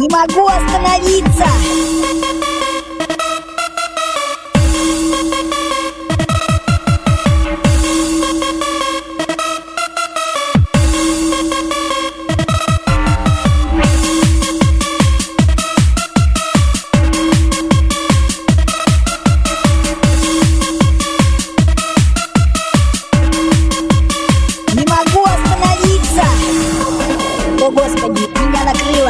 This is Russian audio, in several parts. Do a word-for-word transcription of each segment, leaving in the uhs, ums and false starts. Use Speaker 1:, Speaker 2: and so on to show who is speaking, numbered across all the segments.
Speaker 1: Не могу остановиться. Не могу остановиться. О, Господи, меня накрыло.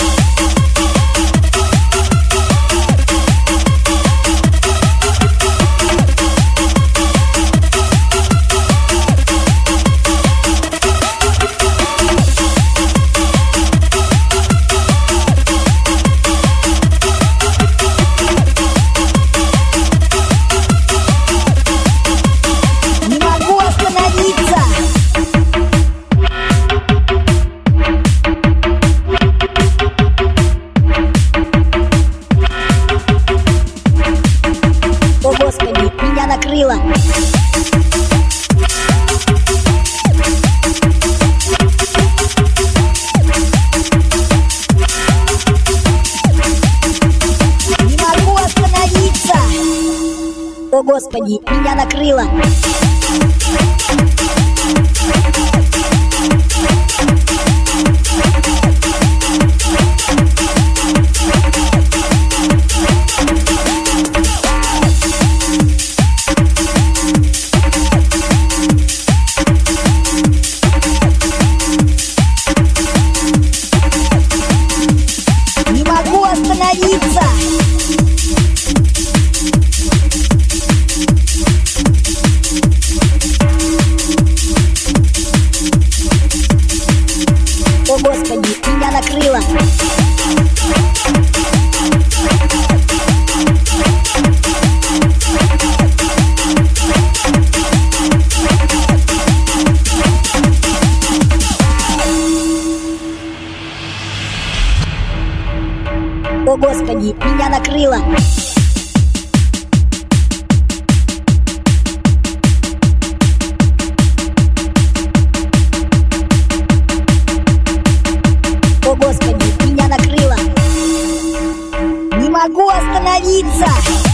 Speaker 1: О, Господи, меня накрыло. Не могу остановиться. О, Господи, меня накрыло. Не могу остановиться. О, Господи, меня накрыло. О, Господи, меня накрыло. О, Господи, меня накрыло. Не могу остановиться.